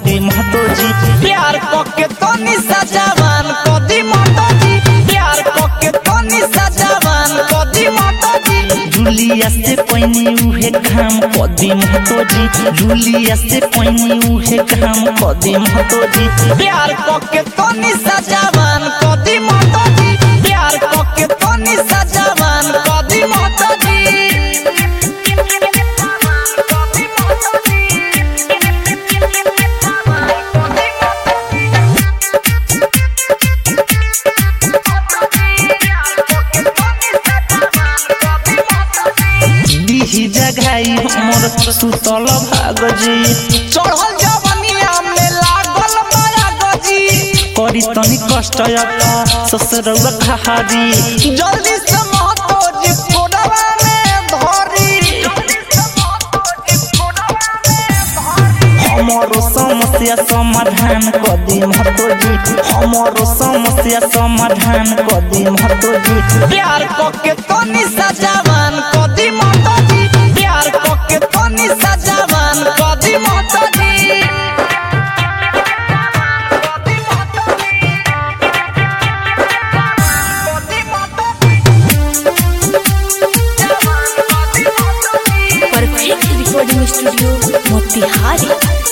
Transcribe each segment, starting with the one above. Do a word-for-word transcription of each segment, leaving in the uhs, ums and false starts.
कदी महतो जी प्यार कके तनी सजावान कदी महतो जी प्यार कके तनी सजावान कदी महतो जी जुलिया से पैनी उहे काम कदी महतो जी जुलिया से पैनी उहे काम कदी महतो जी प्यार कके तनी सजावान कदी महतो जी प्यार कके तनी सजावान कदी महतो जी जगाई मोर सुतल भाग जी चढ़ल जवनिया में लागल माया गजी करी तनी कष्ट अब ससुरवा खाहारी जल्दी से महतो जी कोडवा में धरी हमरो समस्या समाधान कदी महतो जी हमरो समस्या समाधान कदी महतो जी प्यार कके तनी सजावान कदी महतो जी प्यार कके तनी सजावान कदी महतो जी परफेक्ट रिकॉर्डिंग स्टूडियो मोतिहारी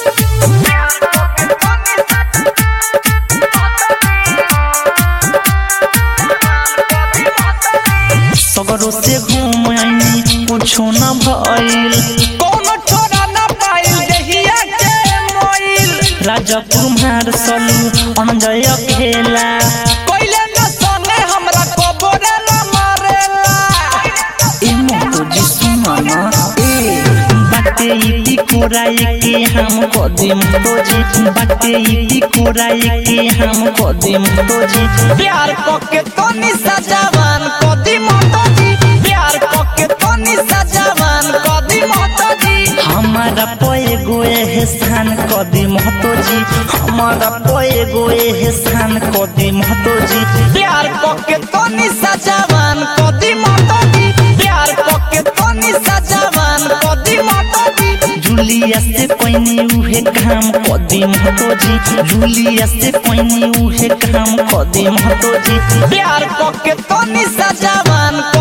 सगरो से घूम आईनी कुछो न भइल कोनो छोरा न पाइल देहिया के मोइल राजा कुमार सलू अनजय खेला कोइले न संगे हमरा कबरे न मारेला ए मोतो जी सुना ना ए बाटे इति कोराई के हम कदी महतो जी बाटे इति कोराई के हम कदी महतो जी प्यार कके तनी सजावान कदी महतो जी प्यार कके तनी सजावान कदी महतो जी हमारा पोए गोए एहसान कदी महतो जी हमारा पोए गोए एहसान कदी महतो जी प्यार कके तनी सजावान कदी महतो जी प्यार कके तनी सजावान कदी महतो जी जुलिया से पैनी उहे काम कदी महतो जी जुलिया से पैनी उहे काम कदी महतो जी प्यार कके तनी सजावान